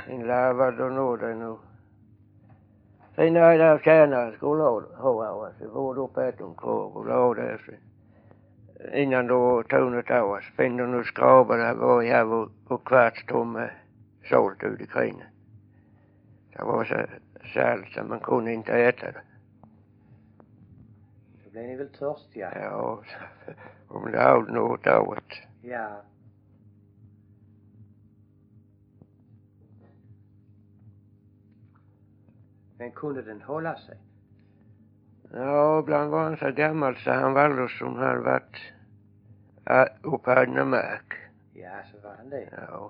Sen läävät on uudenut. Sen nähdään käännää, kun louhaa. Se vuodu petun kun louhaa se. Innan då tog tauas. Finnen nu skrabade var jag och kvartstomme sålt ut i krinen. Det var så salt att man kunde inte äta det. Då blev ni väl törstiga? Ja, om det hade något åt. Ja. Men kunde den hålla sig? Ja, ibland var han så gammal så han var som hade varit upphöjna märk. Ja, så var han det. Ja.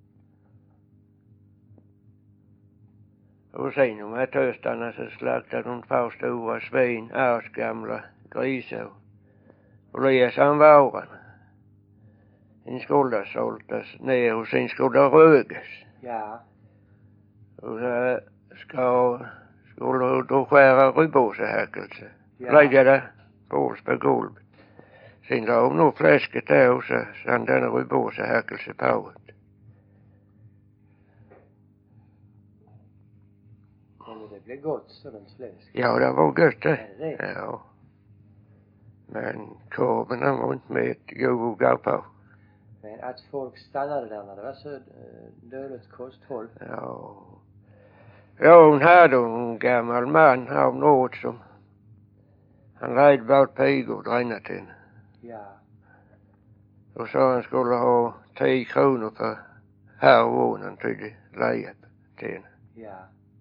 Och sen om här töstarna så slaktade de två stora svin, gamla grisar. Och läs han våren. Sen skulle det såltas ner och sen skulle det rögas. Ja. Och så skulle då skära rybåsehäckelse. Ja. Lägga det på golvet. Sen la de nog fläsket där och så sen denna rybåsehäckelse på det. Men det blev gott sådant fläsk. Ja, det var gott det. Det? Ja. Men korven var inte med god att gå på. Men att folk stannade där när det var så dåligt kosthåll. Ja. Ja, hon hade en gammal man av något som han lejde bort pigor och dränade till henne. Ja. Och så han skulle ha 10 kronor för härvånen till det lejet till henne. Ja.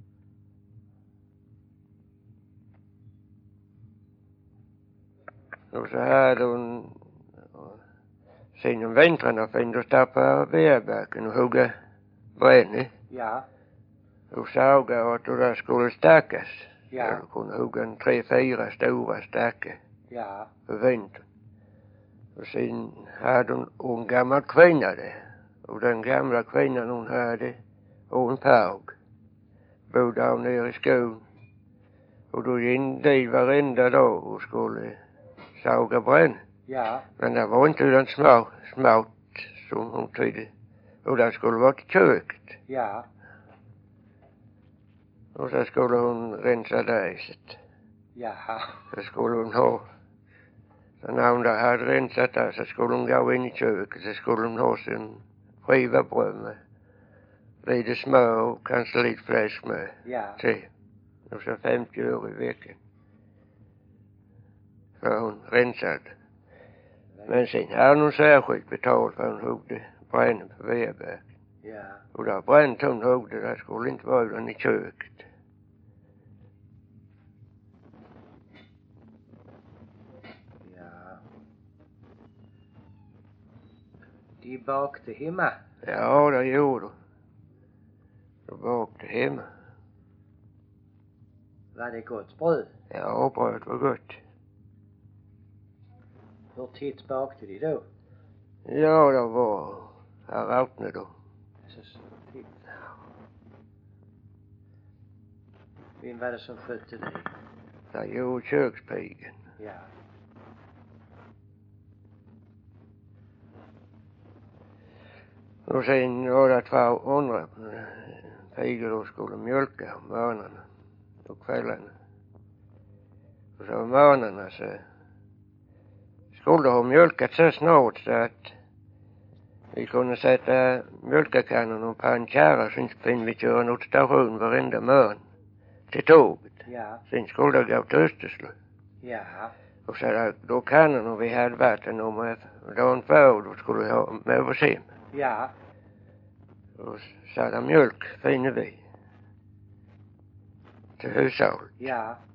Och så hade hon sen om vintrarna fin då stappa vedbacken och hugga bränne. Ja. Och såga att det skulle stackas. Ja. Eller kunde hugga en 3-4 stora stackar. Ja. För vintern. Och sen hade hon en gammal kvinna där. Och den gamla kvinnan hon hade och en påg. Bodde av nere i skogen. Och då gick dit varenda dag och skulle såga bränn. Ja. Men det var inte den smått som hon tydde. Och det skulle vara till köket. Ja. Och så skulle hon rensa däset. Jaha. Så skulle hon ha. Så när hon hade rensat det så skulle hon gå in i köket. Så skulle hon ha sin skiva bröd med lite smör och kanske lite fläsk med. Ja. Till. Och så 50 öre i veckan. För hon rensade. Men sen hade hon särskilt betalt för hon huggde brännen på vedbacken. Ja. Och där bränt hon huggde, det skulle inte vara den i köket. Ja. De bakte hemma. Ja, det gjorde de. De bakte hemma. Var det gott bröd? Ja, bröd var gott. Hur titt bakte de då? Ja, det var här råtne då. Så titt. Vem var det som skötte det? Det gjorde kökspigen. Ja. Och sen var det 2 andra pigor då skulle mjölka om morgnarna och kvällarna. Och så om morgnarna så skulle ha mjölkat så snart så att vi kunde sätta mjölkakannan på en kärra. Sen fick vi köra något station varenda morgon till tåget. Ja. Sen skulle det gå till Österslu. Ja. Och så då kannan och vi hade vatten om att dagen för då skulle vi ha med oss hem. Ja. Och så hade mjölk finner vi till hushållet. Ja.